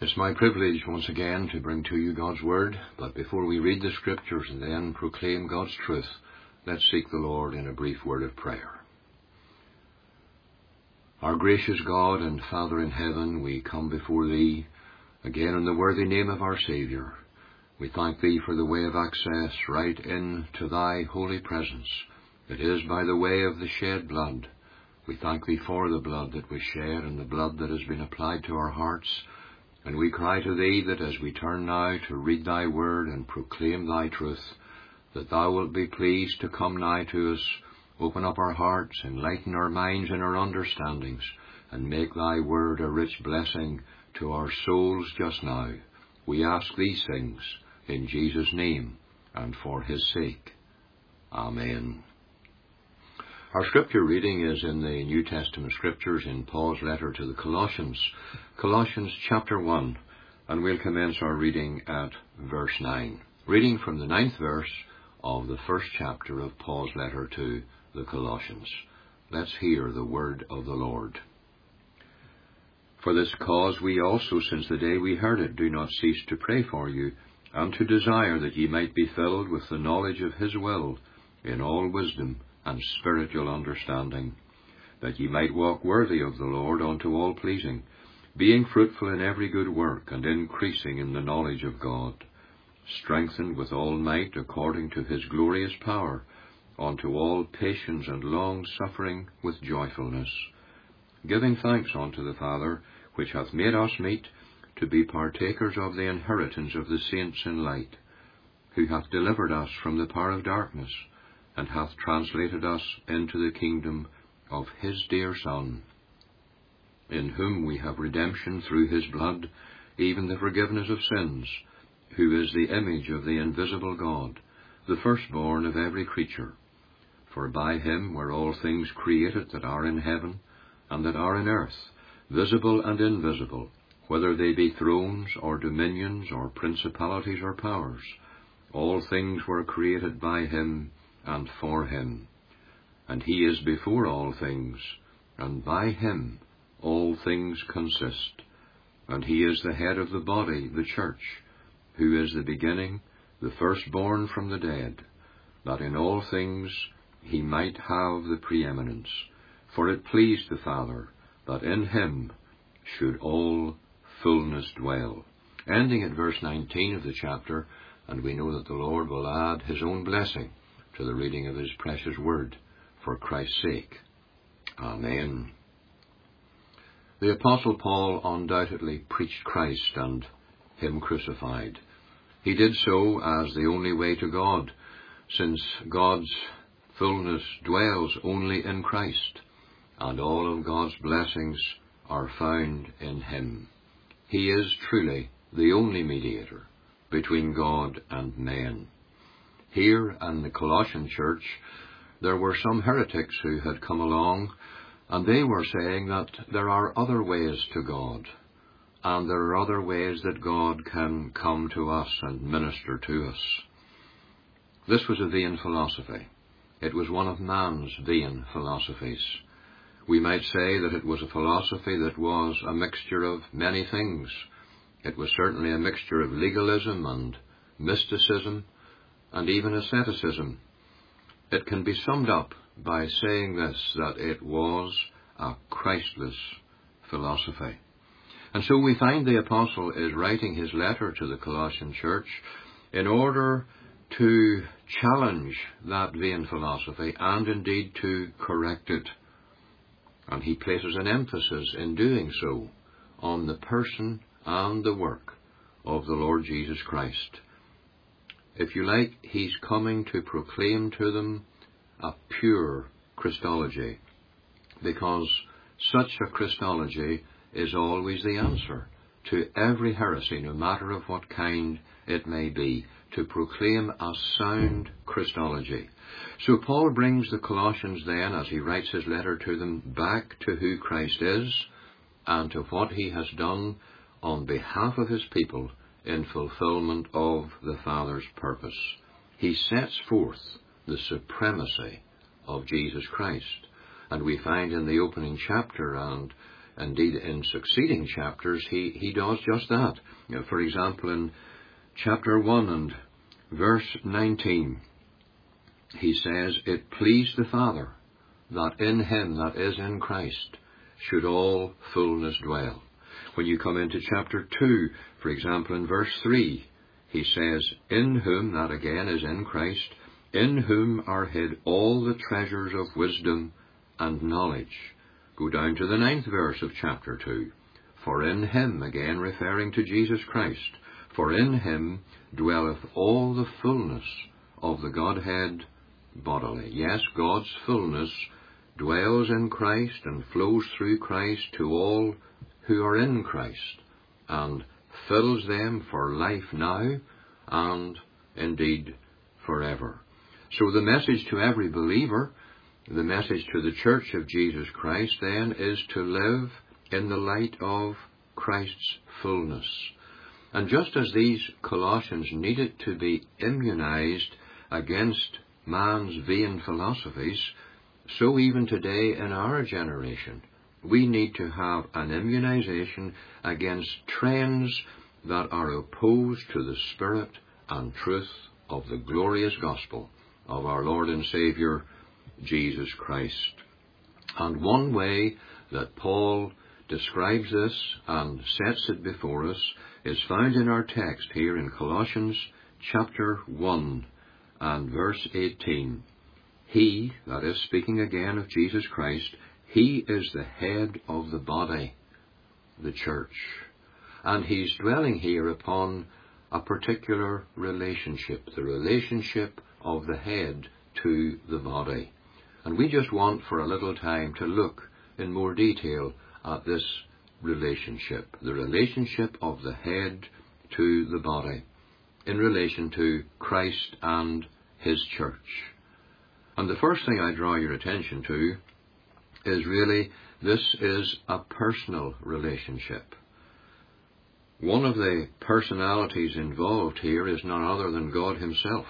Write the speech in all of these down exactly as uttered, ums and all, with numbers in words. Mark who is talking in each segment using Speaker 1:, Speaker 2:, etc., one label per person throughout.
Speaker 1: It's my privilege once again to bring to you God's Word, but before we read the Scriptures and then proclaim God's truth, let's seek the Lord in a brief word of prayer. Our gracious God and Father in heaven, we come before Thee again in the worthy name of our Saviour. We thank Thee for the way of access right into Thy holy presence. It is by the way of the shed blood. We thank Thee for the blood that was shed and the blood that has been applied to our hearts. And we cry to Thee that as we turn now to read Thy word and proclaim Thy truth, that Thou wilt be pleased to come nigh to us, open up our hearts, enlighten our minds and our understandings, and make Thy word a rich blessing to our souls just now. We ask these things in Jesus' name and for His sake. Amen. Our scripture reading is in the New Testament scriptures in Paul's letter to the Colossians, Colossians chapter one, and we'll commence our reading at verse nine, reading from the ninth verse of the first chapter of Paul's letter to the Colossians. Let's hear the word of the Lord. For this cause we also, since the day we heard it, do not cease to pray for you, and to desire that ye might be filled with the knowledge of His will, in all wisdom and spiritual understanding, that ye might walk worthy of the Lord unto all pleasing, being fruitful in every good work, and increasing in the knowledge of God, strengthened with all might according to His glorious power, unto all patience and long suffering with joyfulness, giving thanks unto the Father, which hath made us meet to be partakers of the inheritance of the saints in light, who hath delivered us from the power of darkness, and hath translated us into the kingdom of His dear Son, in whom we have redemption through His blood, even the forgiveness of sins, who is the image of the invisible God, the firstborn of every creature. For by Him were all things created that are in heaven and that are in earth, visible and invisible, whether they be thrones or dominions or principalities or powers. All things were created by Him and for Him. And He is before all things, and by Him all things consist. And He is the head of the body, the church, who is the beginning, the firstborn from the dead, that in all things He might have the preeminence. For it pleased the Father that in Him should all fullness dwell. Ending at verse nineteen of the chapter, and we know that the Lord will add His own blessing to the reading of His precious word, for Christ's sake. Amen. The Apostle Paul undoubtedly preached Christ and Him crucified. He did so as the only way to God, since God's fullness dwells only in Christ, and all of God's blessings are found in Him. He is truly the only mediator between God and men. Here in the Colossian church, there were some heretics who had come along, and they were saying that there are other ways to God, and there are other ways that God can come to us and minister to us. This was a vain philosophy. It was one of man's vain philosophies. We might say that it was a philosophy that was a mixture of many things. It was certainly a mixture of legalism and mysticism, and even asceticism. It can be summed up by saying this, that it was a Christless philosophy. And so we find the Apostle is writing his letter to the Colossian church in order to challenge that vain philosophy and indeed to correct it. And he places an emphasis in doing so on the person and the work of the Lord Jesus Christ. If you like, he's coming to proclaim to them a pure Christology, because such a Christology is always the answer to every heresy, no matter of what kind it may be, to proclaim a sound Christology. So Paul brings the Colossians then, as he writes his letter to them, back to who Christ is and to what He has done on behalf of His people in fulfillment of the Father's purpose. He sets forth the supremacy of Jesus Christ. And we find in the opening chapter and Indeed, in succeeding chapters, he, he does just that. You know, for example, in chapter one and verse nineteen, he says, "It pleased the Father that in him, that is in Christ, should all fullness dwell." When you come into chapter two, for example, in verse three, he says, "In whom," that again is in Christ, "in whom are hid all the treasures of wisdom and knowledge." Go down to the ninth verse of chapter two. "For in him," again referring to Jesus Christ, "for in him dwelleth all the fullness of the Godhead bodily." Yes, God's fullness dwells in Christ and flows through Christ to all who are in Christ, and fills them for life now and indeed forever. So the message to every believer, the message to the Church of Jesus Christ then, is to live in the light of Christ's fullness. And just as these Colossians needed to be immunized against man's vain philosophies, so even today in our generation, we need to have an immunization against trends that are opposed to the spirit and truth of the glorious gospel of our Lord and Saviour, Jesus Christ. And one way that Paul describes this and sets it before us is found in our text here in Colossians chapter one and verse eighteen. He, that is speaking again of Jesus Christ, he is the head of the body, the church. And he's dwelling here upon a particular relationship, the relationship of the head to the body. And we just want for a little time to look in more detail at this relationship, the relationship of the head to the body, in relation to Christ and his church. And the first thing I draw your attention to is really this is a personal relationship. One of the personalities involved here is none other than God himself,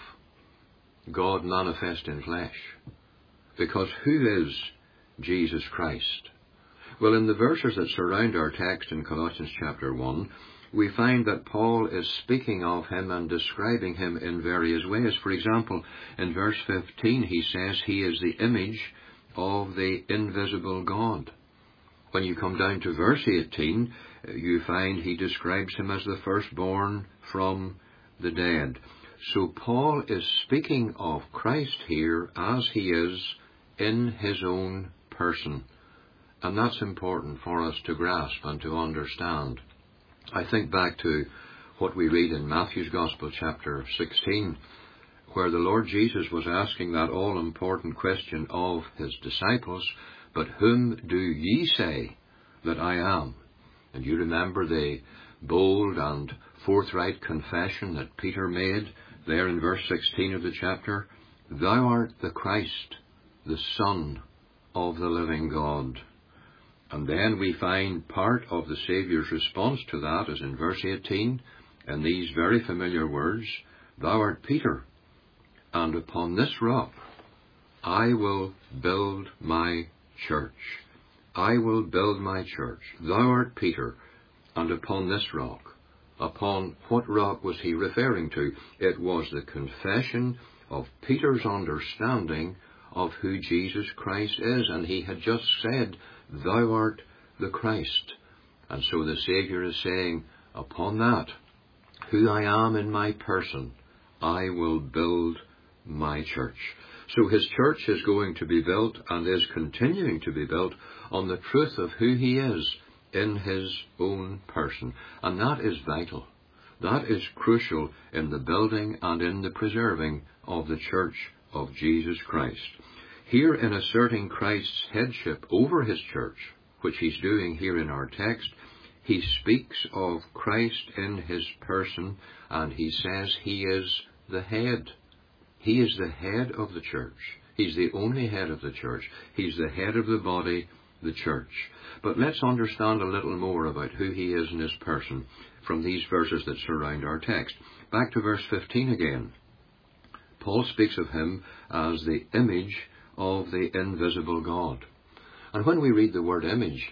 Speaker 1: God manifest in flesh. Because who is Jesus Christ? Well, in the verses that surround our text in Colossians chapter one, we find that Paul is speaking of him and describing him in various ways. For example, in verse fifteen he says he is the image of the invisible God. When you come down to verse eighteen, you find he describes him as the firstborn from the dead. So Paul is speaking of Christ here as he is in his own person. And that's important for us to grasp and to understand. I think back to what we read in Matthew's Gospel, chapter sixteen, where the Lord Jesus was asking that all-important question of his disciples, "But whom do ye say that I am?" And you remember the bold and forthright confession that Peter made there in verse sixteen of the chapter, "Thou art the Christ, the Son of the living God." And then we find part of the Saviour's response to that is in verse eighteen, in these very familiar words, "Thou art Peter, and upon this rock I will build my church." I will build my church. Thou art Peter, and upon this rock. Upon what rock was he referring to? It was the confession of Peter's understanding of who Jesus Christ is, and he had just said, "Thou art the Christ." And so the Saviour is saying, upon that, who I am in my person, I will build my church. So his church is going to be built and is continuing to be built on the truth of who he is in his own person. And that is vital. That is crucial in the building and in the preserving of the church of Jesus Christ. Here, in asserting Christ's headship over his church, which he's doing here in our text, he speaks of Christ in his person, and he says he is the head. He is the head of the church. He's the only head of the church. He's the head of the body, the church. But let's understand a little more about who he is in his person from these verses that surround our text. Back to verse fifteen again. Paul speaks of him as the image of the invisible God. And when we read the word image,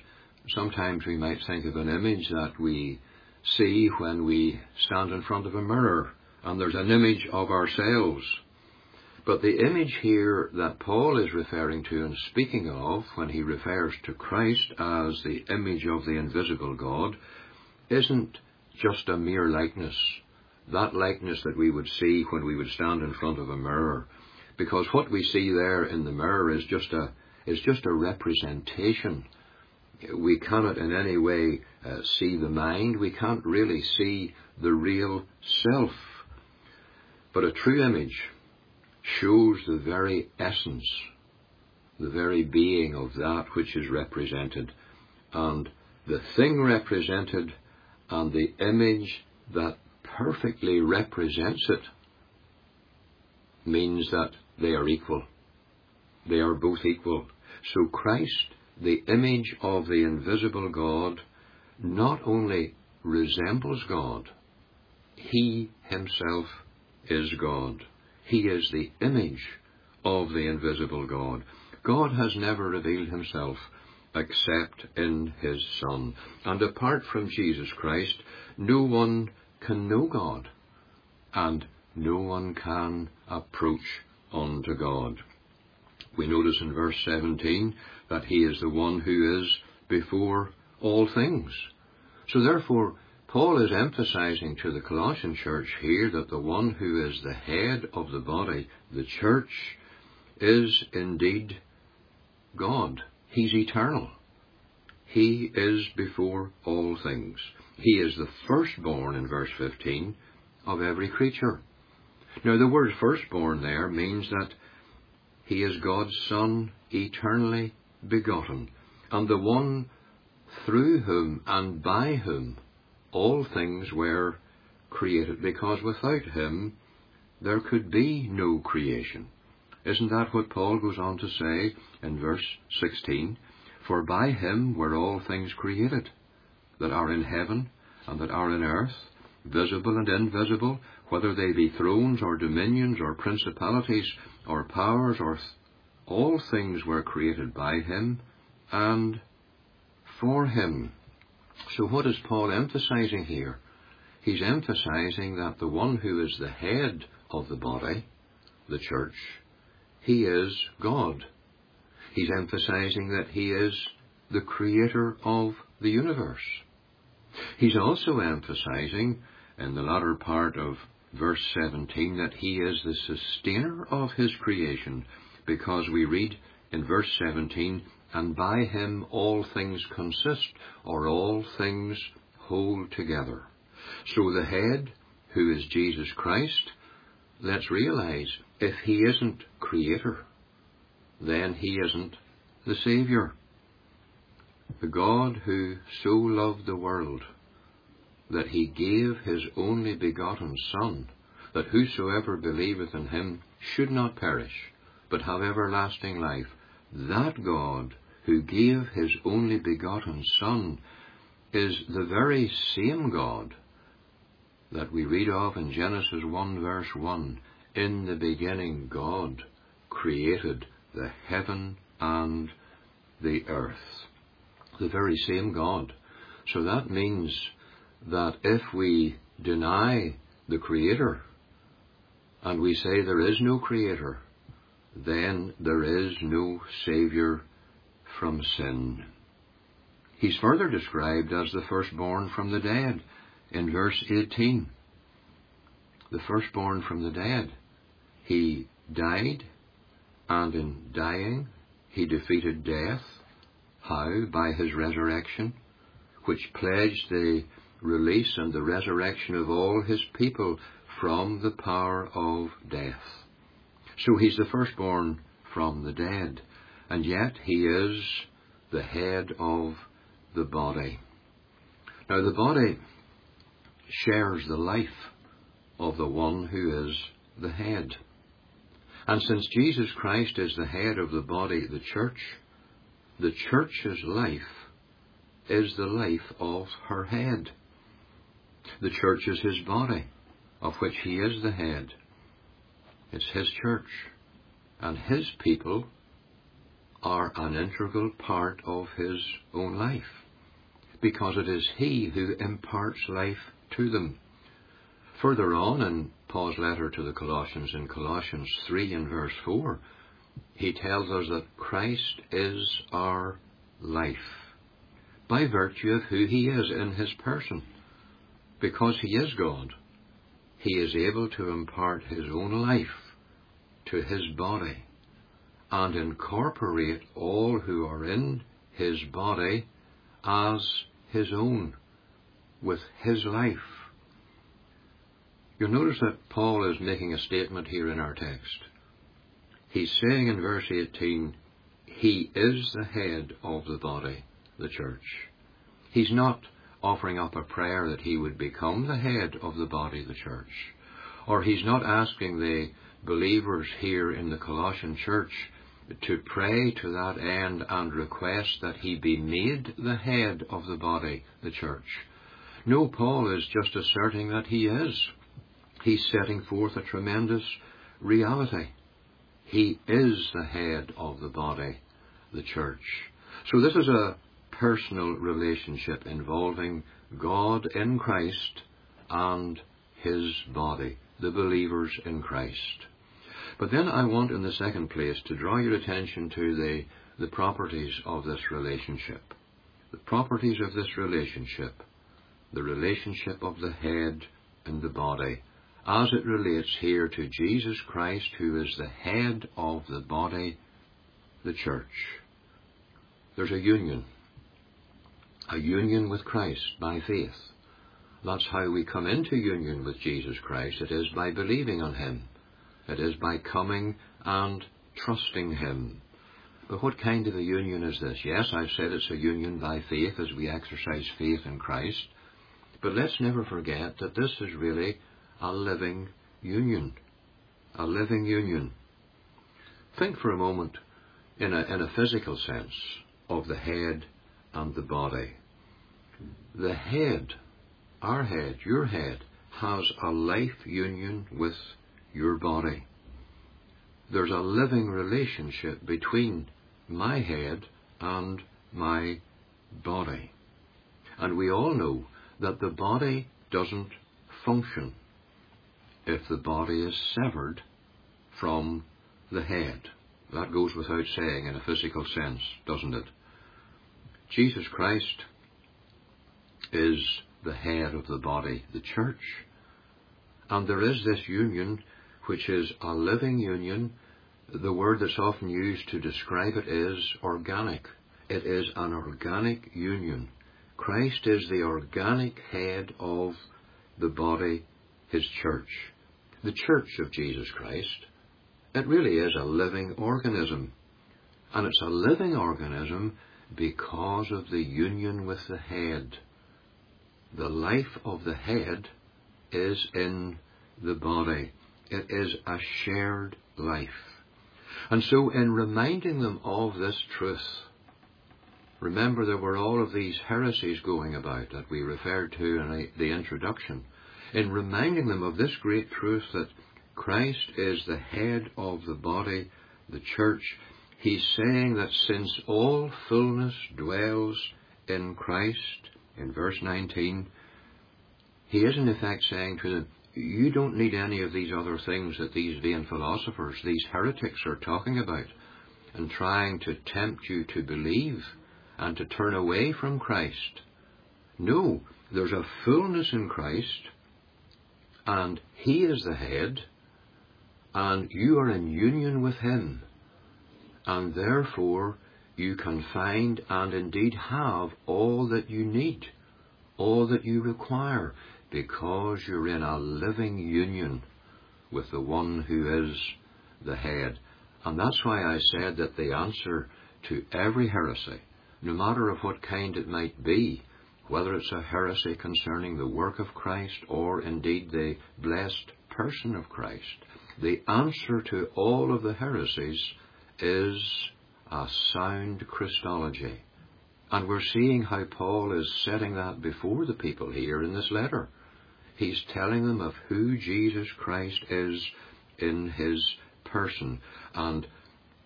Speaker 1: Sometimes we might think of an image that we see when we stand in front of a mirror, and there's an image of ourselves. But the image here that Paul is referring to and speaking of when he refers to Christ as the image of the invisible God isn't just a mere likeness, that likeness that we would see when we would stand in front of a mirror. Because what we see there in the mirror is just a, is just a representation. We cannot in any way uh, see the mind. We can't really see the real self. But a true image shows the very essence, the very being of that which is represented. And the thing represented and the image that perfectly represents it means that they are equal. They are both equal. So Christ, the image of the invisible God, not only resembles God, he himself is God. He is the image of the invisible God. God has never revealed himself except in his Son. And apart from Jesus Christ, no one can know God, and no one can approach unto God. We notice in verse seventeen that he is the one who is before all things. So therefore, Paul is emphasizing to the Colossian church here that the one who is the head of the body, the church, is indeed God. He's eternal. He is before all things. He is the firstborn, in verse fifteen, of every creature. Now the word firstborn there means that he is God's Son, eternally begotten, and the one through whom and by whom all things were created, because without him there could be no creation. Isn't that what Paul goes on to say in verse sixteen? For by him were all things created, that are in heaven and that are in earth, visible and invisible, whether they be thrones or dominions or principalities or powers, or th- all things were created by him and for him. So what is Paul emphasizing here? He's emphasizing that the one who is the head of the body, the church, he is God. He's emphasizing that he is the creator of the universe. He's also emphasizing in the latter part of verse seventeen that he is the sustainer of his creation, because we read in verse seventeen, and by him all things consist, or all things hold together. So the head, who is Jesus Christ, let's realize, if he isn't creator, then he isn't the Saviour. The God who so loved the world that he gave his only begotten Son, that whosoever believeth in him should not perish, but have everlasting life. That God who gave his only begotten Son is the very same God that we read of in Genesis one verse one. In the beginning God created the heaven and the earth. The very same God. So that means that if we deny the Creator and we say there is no Creator, then there is no Saviour from sin. He's further described as the firstborn from the dead in verse eighteen. The firstborn from the dead. He died, and in dying he defeated death. How? By his resurrection, which pledged the release and the resurrection of all his people from the power of death. So he's the firstborn from the dead, and yet he is the head of the body. Now the body shares the life of the one who is the head. And since Jesus Christ is the head of the body, the church, the church's life is the life of her head. The church is his body, of which he is the head. It's his church, and his people are an integral part of his own life. because it is he who imparts life to them. Further on in Paul's letter to the Colossians, in Colossians three and verse four, he tells us that Christ is our life, by virtue of who he is in his person. Because he is God, he is able to impart his own life to his body and incorporate all who are in his body as his own, with his life. You'll notice that Paul is making a statement here in our text. He's saying in verse eighteen, he is the head of the body, the church. He's not offering up a prayer that he would become the head of the body, the church. Or he's not asking the believers here in the Colossian church to pray to that end and request that he be made the head of the body, the church. No, Paul is just asserting that he is. He's setting forth a tremendous reality. He is the head of the body, the church. So this is a personal relationship involving God in Christ and his body, the believers in Christ. But then I want in the second place to draw your attention to the, the properties of this relationship. The properties of this relationship, the relationship of the head and the body, as it relates here to Jesus Christ, who is the head of the body, the church. There's a union, a union with Christ by faith. That's how we come into union with Jesus Christ. It is by believing on him. It is by coming and trusting him. But what kind of a union is this? Yes, I've said it's a union by faith as we exercise faith in Christ. But let's never forget that this is really a living union. A living union. Think for a moment in a, in a physical sense of the head and the body. The head, our head, your head, has a life union with your body. There's a living relationship between my head and my body. And we all know that the body doesn't function if the body is severed from the head. That goes without saying in a physical sense, doesn't it? Jesus Christ is the head of the body, the church. And there is this union which is a living union. The word that's often used to describe it is organic. It is an organic union. Christ is the organic head of the body, his church. The church of Jesus Christ, it really is a living organism. And it's a living organism because of the union with the head. The life of the head is in the body. It is a shared life. And so in reminding them of this truth, remember there were all of these heresies going about that we referred to in the introduction. In reminding them of this great truth that Christ is the head of the body, the church, he's saying that since all fullness dwells in Christ, in verse nineteen, he is in effect saying to them, you don't need any of these other things that these vain philosophers, these heretics are talking about and trying to tempt you to believe and to turn away from Christ. No, there's a fullness in Christ, and he is the head, and you are in union with him, and therefore you can find and indeed have all that you need, all that you require, because you're in a living union with the one who is the head. And that's why I said that the answer to every heresy, no matter of what kind it might be, whether it's a heresy concerning the work of Christ or indeed the blessed person of Christ, the answer to all of the heresies is a sound Christology. And we're seeing how Paul is setting that before the people here in this letter. He's telling them of who Jesus Christ is in his person and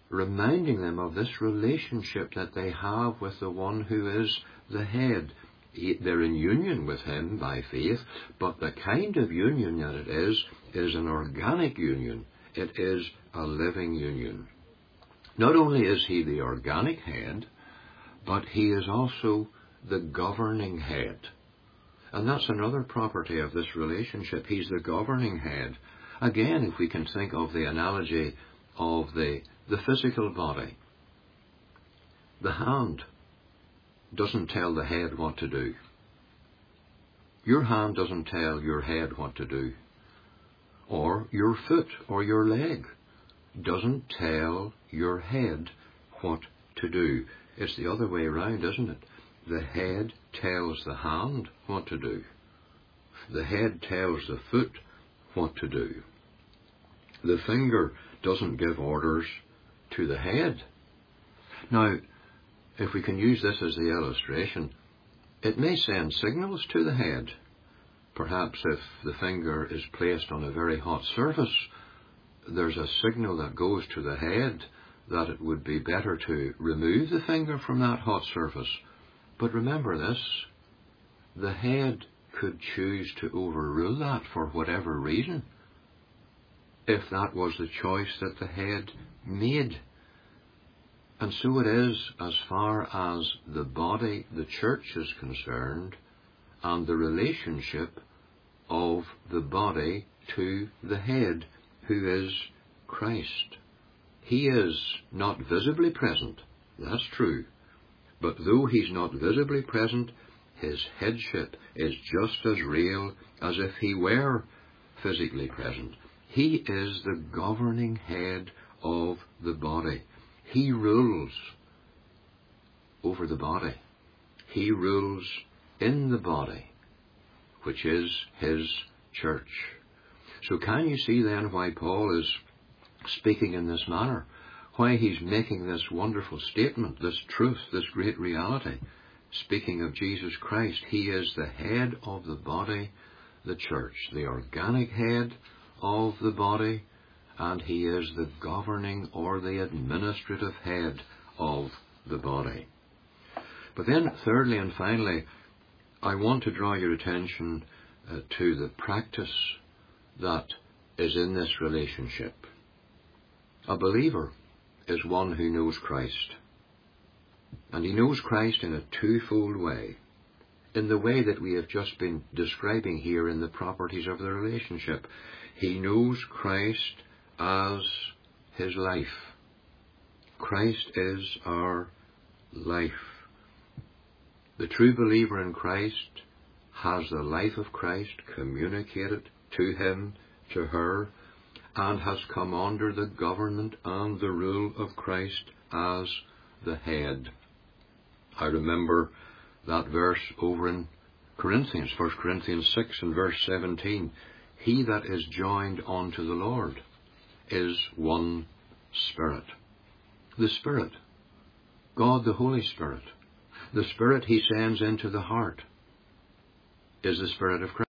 Speaker 1: reminding them of this relationship that they have with the one who is the head. he, they're in union with him by faith, but the kind of union that it is, is an organic union. It is a living union. Not only is he the organic head, but he is also the governing head. And that's another property of this relationship. He's the governing head. Again, if we can think of the analogy of the, the physical body, the hand doesn't tell the head what to do. Your hand doesn't tell your head what to do. Or your foot or your leg doesn't tell your head what to do. It's the other way around, isn't it? The head tells the hand what to do. The head tells the foot what to do. The finger doesn't give orders to the head. Now, if we can use this as the illustration, it may send signals to the head. Perhaps if the finger is placed on a very hot surface, there's a signal that goes to the head that it would be better to remove the finger from that hot surface. But remember this, the head could choose to overrule that for whatever reason, if that was the choice that the head made. And so it is as far as the body, the church, is concerned, and the relationship of the body to the head, who is Christ. He is not visibly present, that's true, but though he's not visibly present, his headship is just as real as if he were physically present. He is the governing head of the body. He rules over the body. He rules in the body, which is his church. So can you see then why Paul is speaking in this manner? Why he's making this wonderful statement, this truth, this great reality, speaking of Jesus Christ. He is the head of the body, the church, the organic head of the body, and he is the governing or the administrative head of the body. But then, thirdly and finally, I want to draw your attention uh, to the practice that is in this relationship. A believer is one who knows Christ. And he knows Christ in a twofold way. In the way that we have just been describing here in the properties of the relationship. He knows Christ as his life. Christ is our life. The true believer in Christ has the life of Christ communicated to him, to her, and has come under the government and the rule of Christ as the head. I remember that verse over in Corinthians, First Corinthians six and verse seventeen. He that is joined unto the Lord is one Spirit. The Spirit, God the Holy Spirit, the Spirit he sends into the heart, is the Spirit of Christ.